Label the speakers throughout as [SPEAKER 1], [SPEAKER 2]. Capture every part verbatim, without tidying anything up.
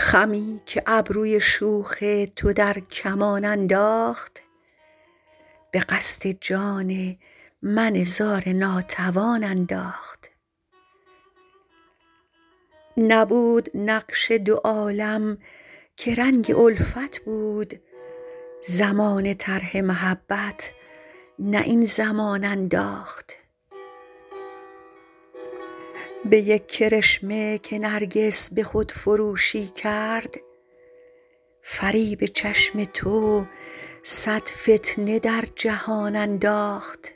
[SPEAKER 1] خمی که ابروی شوخ تو در کمان انداخت به قصد جان من زار ناتوان انداخت. نبود نقش دو عالم که رنگ الفت بود، زمان طرح محبت نه این زمان انداخت. به یک کرشمه که نرگس به خود فروشی کرد، فریب چشم تو صد فتنه در جهان انداخت.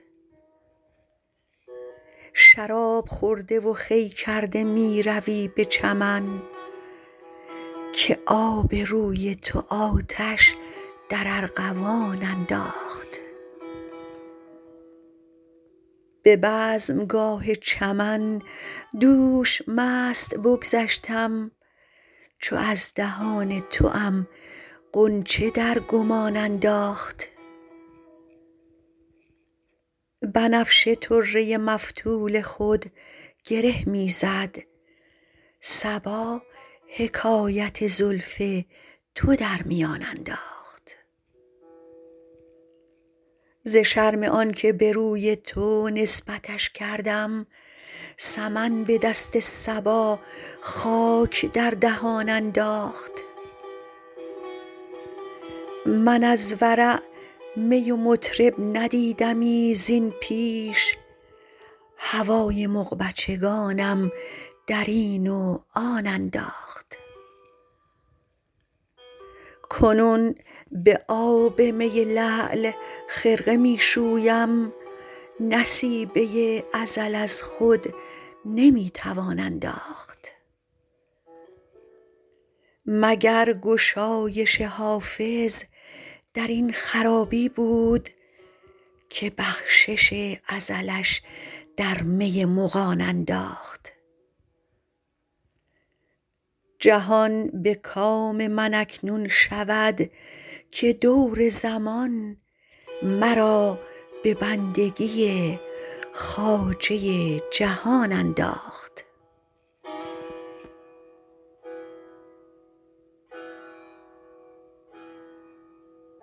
[SPEAKER 1] شراب خورده و خوی کرده می روی به چمن، که آب روی تو آتش در ارغوان انداخت. به بزمگاه چمن دوش مست بگذشتم، چو از دهان توام غنچه در گمان انداخت. بنفشه طره مفتول خود گره می زد، صبا حکایت زلف تو در میان انداخت. ز شرم آن که به روی تو نسبتش کردم، سمن به دست صبا خاک در دهان انداخت. من از ورع می و مطرب ندیدمی زین پیش، هوای مغ بچگانم در این و آن انداخت. کنون به آب می لعل خرقه می شویم، نصیبه ازل از خود نمی توان انداخت. مگر گشایش حافظ در این خرابی بود، که بخشش ازلش در می مغان انداخت. جهان به کام من اکنون شود، که دور زمان مرا به بندگی خواجه جهان انداخت.